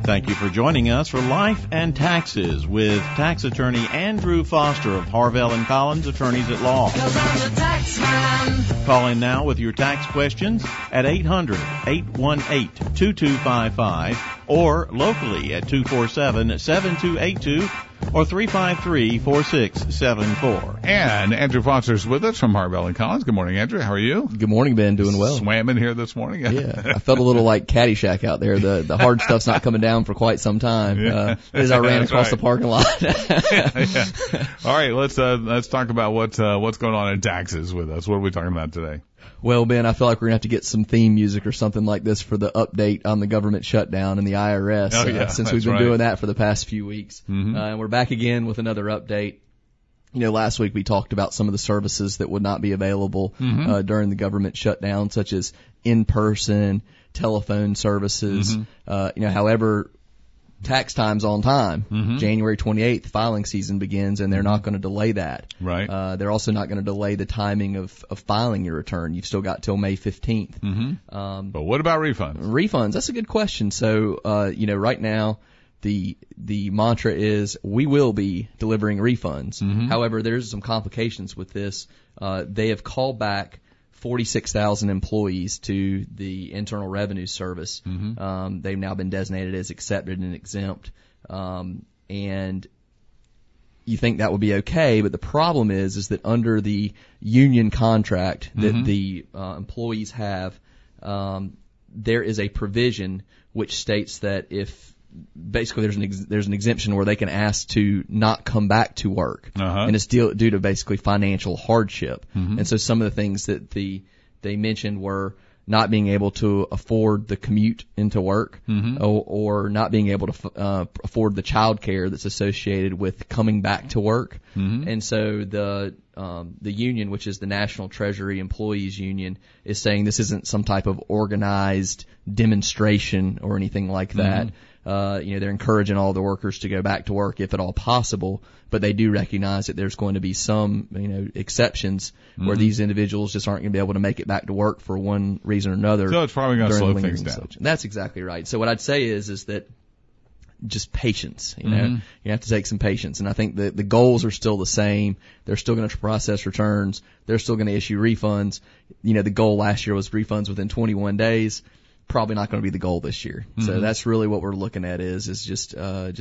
Thank you for joining us for Life and Taxes with tax attorney Andrew Foster of Harvell & Collins Attorneys at Law. 'Cause I'm the tax man. Call in now with your tax questions at 800-818-2255 or locally at 247-7282 or 353-4674. And Andrew Foster's with us from Harvell & Collins. Good morning, Andrew. How are you? Good morning, Ben. Doing well. Swam in here this morning? Yeah. I felt a little like Caddyshack out there. The hard stuff's not coming down for quite some time. As I ran across the parking lot. Yeah. All right, let's talk about what's going on in taxes with us. What are we talking about today? Well, Ben, I feel like we're going to have to get some theme music or something like this for the update on the government shutdown and the IRS, since we've been doing that for the past few weeks. Mm-hmm. And we're back again with another update. You know, last week we talked about some of the services that would not be available during the government shutdown, such as in-person, telephone services. However, tax time's on time. January 28th, filing season begins, and they're not going to delay that. Right. They're also not going to delay the timing of filing your return. You've still got till May 15th. But what about refunds? Refunds, that's a good question. So, right now, the mantra is we will be delivering refunds. However, there's some complications with this. They have called back 46,000 employees to the Internal Revenue Service. They've now been designated as accepted and exempt. And you think that would be okay, but the problem is that under the union contract that the employees have, there is a provision which states that if basically there's an exemption where they can ask to not come back to work, and it's due to basically financial hardship. And so some of the things that they mentioned were not being able to afford the commute into work, or not being able to afford the child care that's associated with coming back to work. And so the union, which is the National Treasury Employees Union, is saying this isn't some type of organized demonstration or anything like that. They're encouraging all the workers to go back to work if at all possible, but they do recognize that there's going to be some, exceptions where these individuals just aren't going to be able to make it back to work for one reason or another. So it's probably going to slow things down. That's exactly right. So what I'd say is that just patience, you have to take some patience. And I think the goals are still the same. They're still going to process returns. They're still going to issue refunds. The goal last year was refunds within 21 days. Probably not going to be the goal this year. So that's really what we're looking at is just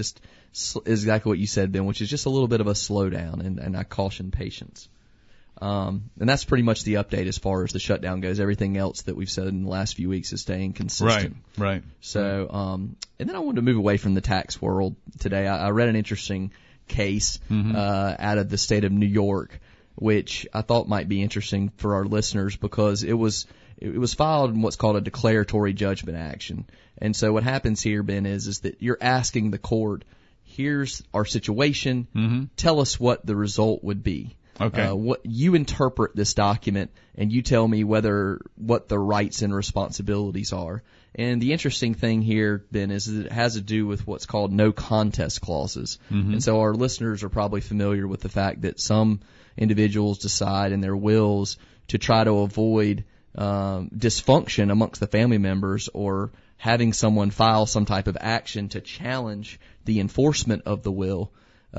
exactly what you said, Ben, which is just a little bit of a slowdown, and I caution patience. And that's pretty much the update as far as the shutdown goes. Everything else that we've said in the last few weeks is staying consistent. Right. So, and then I wanted to move away from the tax world today. I read an interesting case out of the state of New York, which I thought might be interesting for our listeners because it was filed in what's called a declaratory judgment action. And so what happens here, Ben, is that you're asking the court, here's our situation, tell us what the result would be. Okay. What you interpret this document and you tell me what the rights and responsibilities are. And the interesting thing here, Ben, is that it has to do with what's called no contest clauses. And so our listeners are probably familiar with the fact that some individuals decide in their wills to try to avoid dysfunction amongst the family members or having someone file some type of action to challenge the enforcement of the will.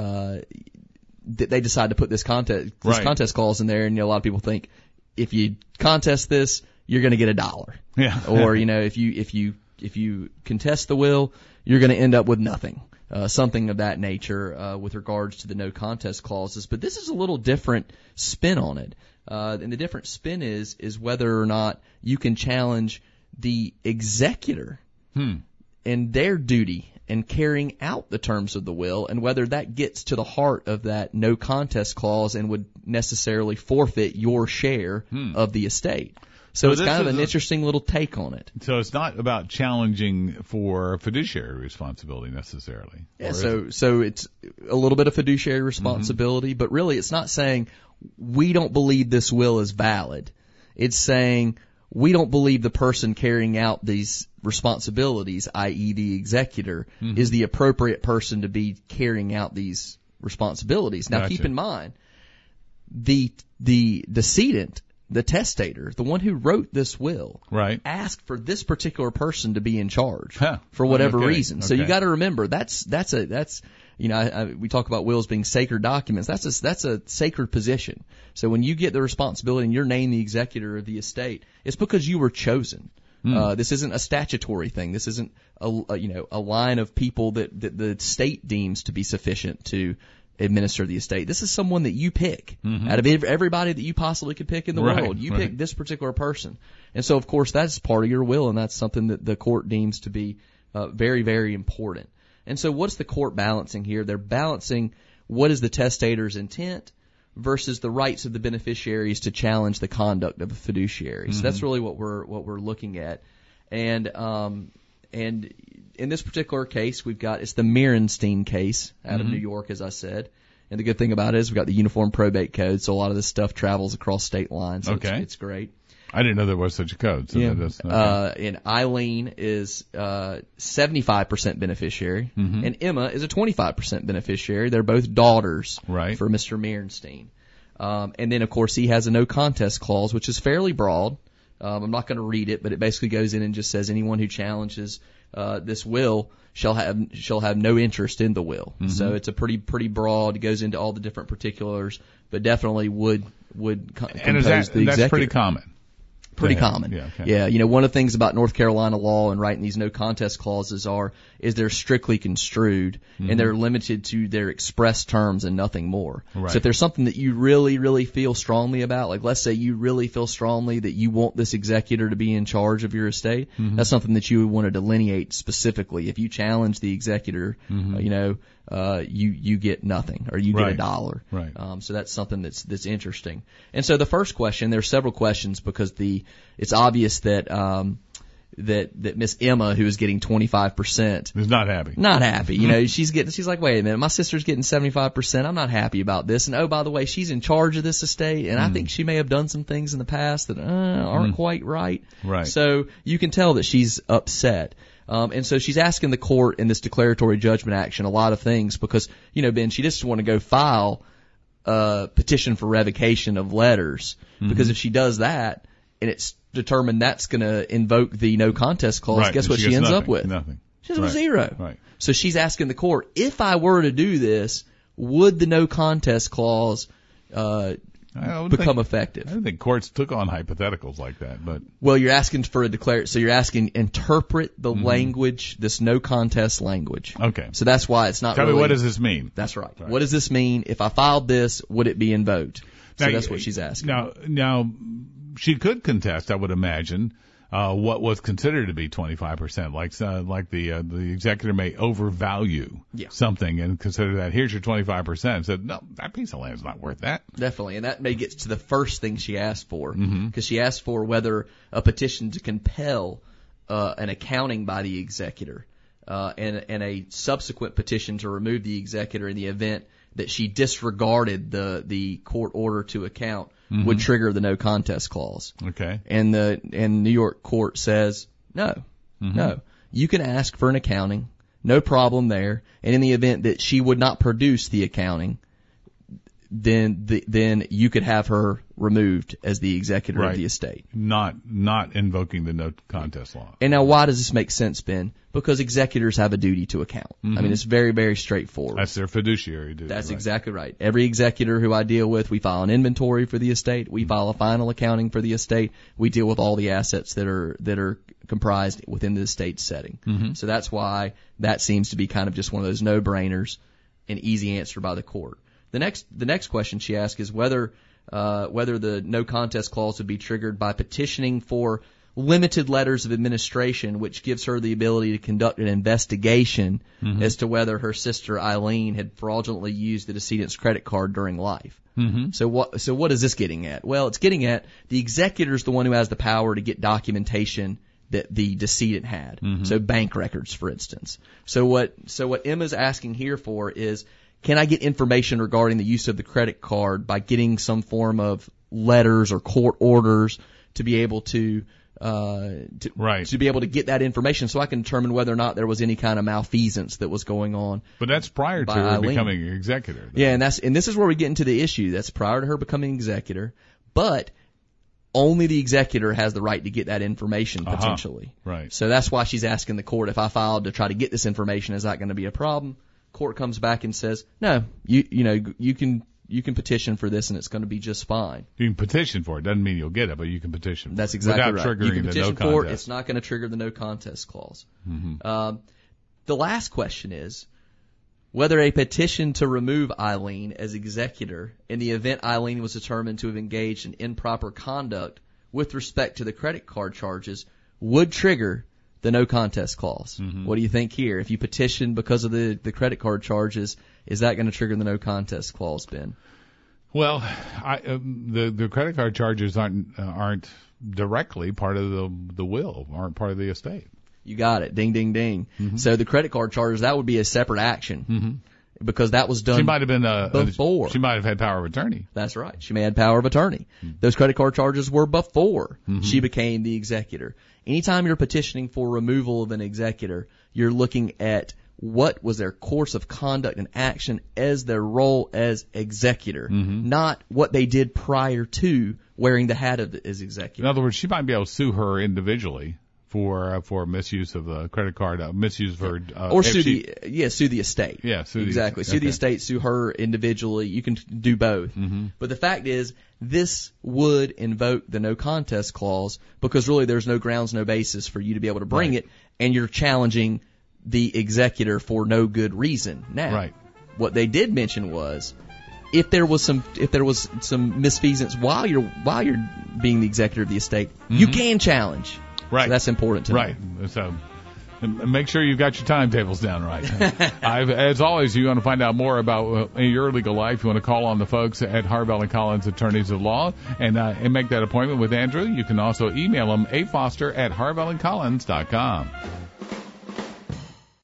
They decide to put this contest clause in there, and a lot of people think if you contest this, you're going to get $1. Yeah. Or if you contest the will, you're going to end up with nothing. Something of that nature with regards to the no contest clauses. But this is a little different spin on it. And the different spin is whether or not you can challenge the executor and their duty in carrying out the terms of the will, and whether that gets to the heart of that no contest clause and would necessarily forfeit your share of the estate. So it's kind of an interesting little take on it. So it's not about challenging for fiduciary responsibility necessarily. Yeah, so it's a little bit of fiduciary responsibility, but really it's not saying we don't believe this will is valid. It's saying we don't believe the person carrying out these responsibilities, i.e. the executor, is the appropriate person to be carrying out these responsibilities. Now, keep in mind, the decedent the testator, the one who wrote this will, Right. asked for this particular person to be in charge Huh. for whatever Okay. reason. So Okay. you got to remember that's you know, we talk about wills being sacred documents. That's a sacred position. So when you get the responsibility and you're named the executor of the estate, it's because you were chosen. This isn't a statutory thing. This isn't a line of people that the state deems to be sufficient to administer the estate. This is someone that you pick out of everybody that you possibly could pick in the Right, world. You right. pick this particular person. And so, of course, that's part of your will, and that's something that the court deems to be very, very important. And so what's the court balancing here? They're balancing what is the testator's intent versus the rights of the beneficiaries to challenge the conduct of a fiduciary. So that's really what we're looking at. And in this particular case, it's the Merenstein case out of New York, as I said. And the good thing about it is we've got the Uniform Probate Code, so a lot of this stuff travels across state lines. So Okay. it's great. I didn't know there was such a code. So that's, And Eileen is 75% beneficiary, and Emma is a 25% beneficiary. They're both daughters Right. for Mr. Merenstein. And then, of course, he has a no contest clause, which is fairly broad. I'm not going to read it, but it basically goes in and just says anyone who challenges this will shall have no interest in the will. So it's a pretty broad. It goes into all the different particulars, but definitely would compose and the executor. that's pretty common. Pretty Yeah. common. Yeah, okay. Yeah, you know, one of the things about North Carolina law and writing these no contest clauses is they're strictly construed and they're limited to their express terms and nothing more. Right. So if there's something that you really, really feel strongly about, like let's say you really feel strongly that you want this executor to be in charge of your estate, that's something that you would want to delineate specifically. If you challenge the executor, you get nothing or you get Right. $1. Right. So that's something that's interesting. And so the first question, there's several questions because it's obvious that that Miss Emma, who is getting 25%, Who's not happy. not happy. You know, she's like, wait a minute, my sister's getting 75%. I'm not happy about this. And oh, by the way, she's in charge of this estate, and I think she may have done some things in the past that aren't quite right. Right. So you can tell that she's upset. And so she's asking the court in this declaratory judgment action a lot of things because, you know, Ben, she just want to go file a petition for revocation of letters because if she does that and it's determined that's going to invoke the no contest clause, Right. guess And what she gets ends nothing. up with? Nothing. She ends up with Right. zero. Right. So she's asking the court, if I were to do this, would the no contest clause become effective? I don't think courts took on hypotheticals like that, but Well, you're asking for a so you're asking interpret the language, this no contest language. okay. So that's why it's not Tell really. me, what does this mean? That's right. What does this mean? If I filed this, would it be invoked? So Now, that's what she's asking. Now, she could contest, I would imagine, what was considered to be 25%. Like the executor may overvalue something and consider that here's your 25%. Said no, that piece of land is not worth that. Definitely, and that may get to the first thing she asked for, because she asked for whether a petition to compel an accounting by the executor and a subsequent petition to remove the executor in the event that she disregarded the court order to account would trigger the no contest clause. Okay. And New York court says no. You can ask for an accounting, no problem there. And in the event that she would not produce the accounting, then you could have her removed as the executor of the estate. Not invoking the no contest law. And now, why does this make sense, Ben? Because executors have a duty to account. I mean, it's very, very straightforward. That's their fiduciary duty. That's right. exactly right. Every executor who I deal with, we file an inventory for the estate. We file a final accounting for the estate. We deal with all the assets that are comprised within the estate setting. So that's why that seems to be kind of just one of those no-brainers, an easy answer by the court. The next question she asked is whether the no contest clause would be triggered by petitioning for limited letters of administration, which gives her the ability to conduct an investigation as to whether her sister Eileen had fraudulently used the decedent's credit card during life. So what is this getting at? Well, it's getting at the executor is the one who has the power to get documentation that the decedent had. So bank records, for instance. So what Emma's asking here for is, can I get information regarding the use of the credit card by getting some form of letters or court orders to be able to be able to get that information so I can determine whether or not there was any kind of malfeasance that was going on. But that's prior to her becoming an executor. Yeah, and this is where we get into the issue. That's prior to her becoming executor. But only the executor has the right to get that information potentially. Right. So that's why she's asking the court, if I filed to try to get this information, is that going to be a problem? Court comes back and says, no, you can petition for this and it's going to be just fine. You can petition for it. Doesn't mean you'll get it, but you can petition for That's it. exactly without right. triggering You can petition the no for it. contest. It's not going to trigger the no contest clause. Mm-hmm. The last question is whether a petition to remove Eileen as executor in the event Eileen was determined to have engaged in improper conduct with respect to the credit card charges would trigger the no contest clause. Mm-hmm. What do you think here? If you petition because of the credit card charges, is that going to trigger the no contest clause, Ben? Well, the credit card charges aren't directly part of the will, aren't part of the estate. You got it. Ding, ding, ding. Mm-hmm. So the credit card charges, that would be a separate action because that was done She might have been before. She might have had power of attorney. That's right. She may have power of attorney. Those credit card charges were before she became the executor. Anytime you're petitioning for removal of an executor, you're looking at what was their course of conduct and action as their role as executor, not what they did prior to wearing the hat as executor. In other words, she might be able to sue her individually for misuse of the credit card, misuse of her, or sue the estate. Yeah, sue exactly. Sue the estate, sue her individually. You can do both. But the fact is, this would invoke the no contest clause because really there's no grounds, no basis for you to be able to bring it, and you're challenging the executor for no good reason. Now, what they did mention was if there was some misfeasance while you're being the executor of the estate, you can challenge. Right. So that's important to know. Right. So make sure you've got your timetables down right. As always, you want to find out more about your legal life, you want to call on the folks at Harvell & Collins Attorneys of Law and make that appointment with Andrew. You can also email them, afoster@harvellandcollins.com.